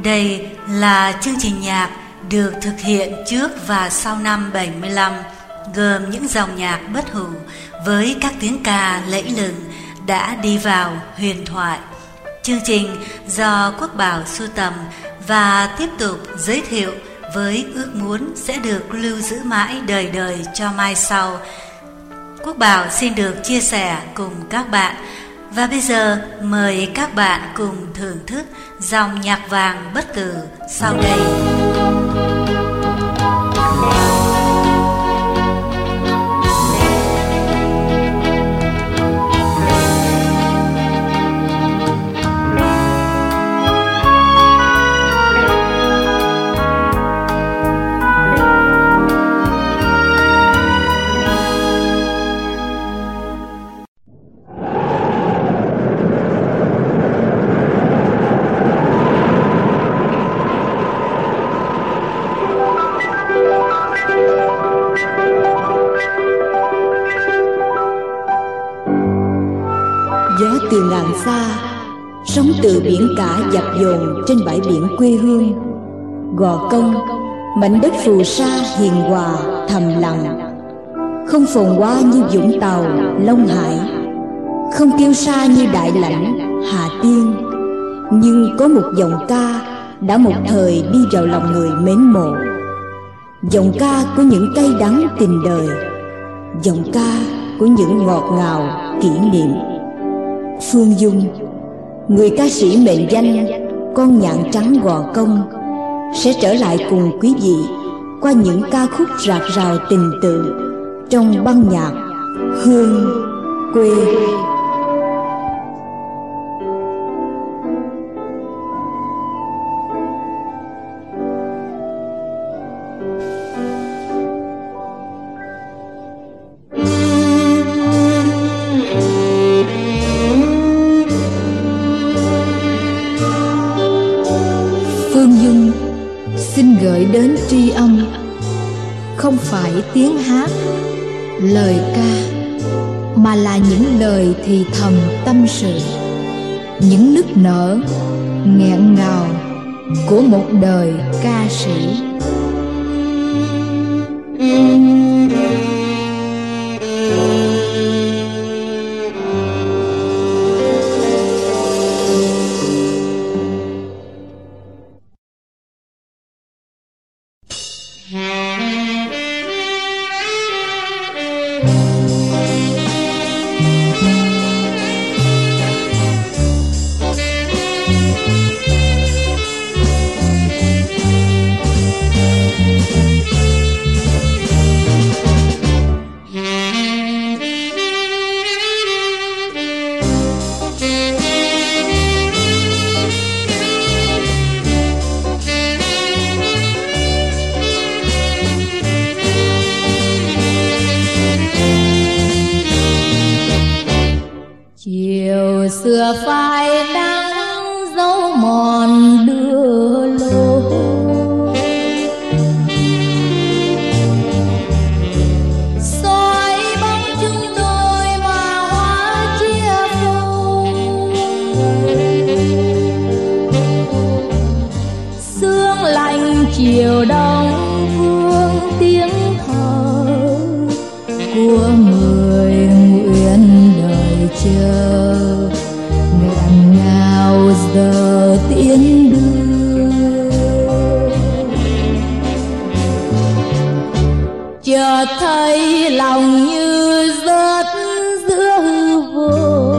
Đây là chương trình nhạc được thực hiện trước và sau năm 75, gồm những dòng nhạc bất hủ với các tiếng ca lẫy lừng đã đi vào huyền thoại. Chương trình do Quốc Bảo sưu tầm và tiếp tục giới thiệu với ước muốn sẽ được lưu giữ mãi đời đời cho mai sau. Quốc Bảo xin được chia sẻ cùng các bạn. Và bây giờ mời các bạn cùng thưởng thức dòng nhạc vàng bất tử sau đây. Gió từ ngàn xa, sóng từ biển cả dập dồn trên bãi biển quê hương. Gò Công, mảnh đất phù sa hiền hòa thầm lặng, không phồn hoa như Vũng Tàu, Long Hải, không kiêu sa như Đại Lãnh, Hà Tiên. Nhưng có một giọng ca đã một thời đi vào lòng người mến mộ, giọng ca của những cay đắng tình đời, giọng ca của những ngọt ngào kỷ niệm. Phương Dung, người ca sĩ mệnh danh con nhạn trắng Gò Công, sẽ trở lại cùng quý vị qua những ca khúc rạc rào tình tự trong băng nhạc Hương Quê. Xin gửi đến tri âm không phải tiếng hát, lời ca, mà là những lời thì thầm tâm sự, những nức nở nghẹn ngào của một đời ca sĩ. Chiều xưa phai nắng dấu mòn đưa lối, soi bóng chúng tôi mà hoa chia phôi. Sương lạnh chiều đông vương tiếng thở của người nguyện đời chờ, nghẹn ngào giờ tiến đưa. Chợt thấy lòng như rớt giữa hư vô,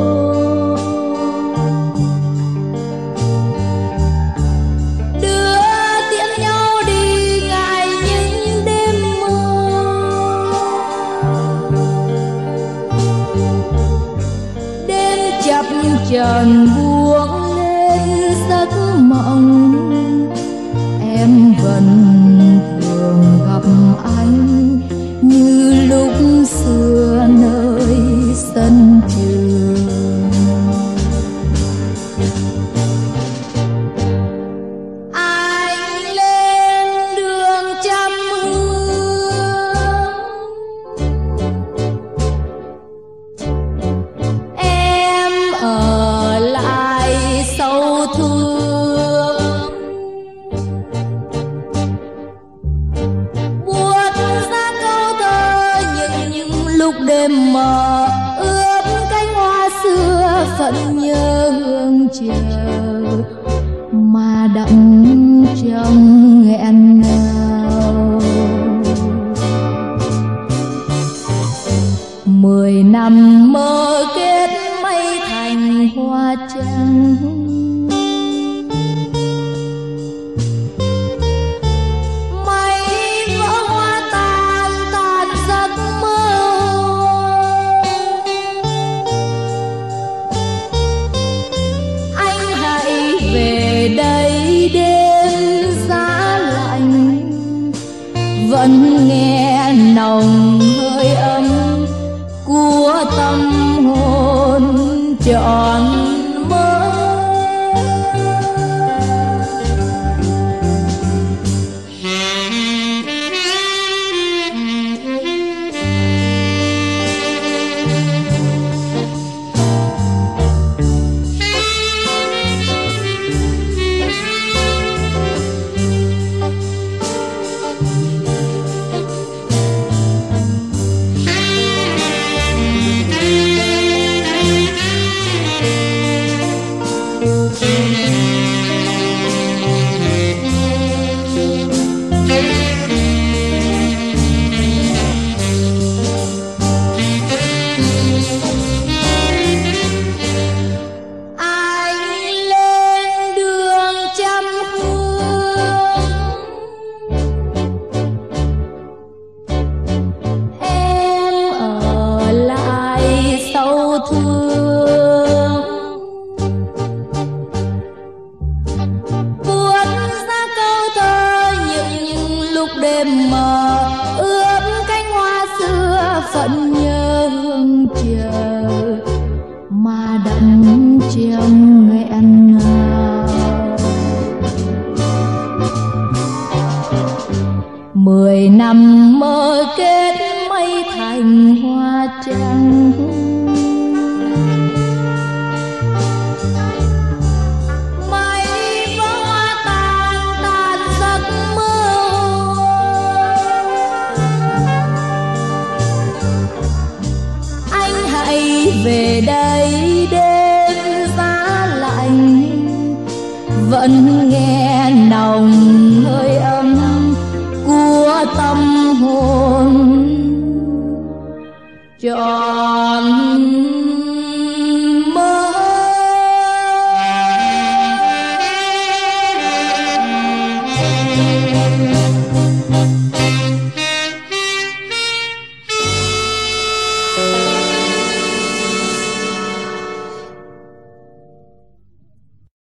đưa tiễn nhau đi ngại những đêm mưa. Đêm chập chờn buông lên giấc mộng, em vẫn thường gặp anh như lúc xưa nơi sân trường. Anh lên đường trăm hương, em ở lại đêm mờ ướp cánh hoa xưa phận nhớ hương chờ mà đậm trong nghẹn ngào. 10 năm mơ kết mây thành hoa trắng, mây vỡ hoa tan tan giấc mơ. Anh hãy về đây đêm giá lạnh, vẫn nghe nồng hơi ấm của tâm hồn trọn mơ. Đêm mờ ướp cánh hoa xưa phận nhớ hương chờ mà đậm trong nghẹn ngào. 10 năm mơ kết mây thành hoa trắng, về đây đêm giá lạnh, vẫn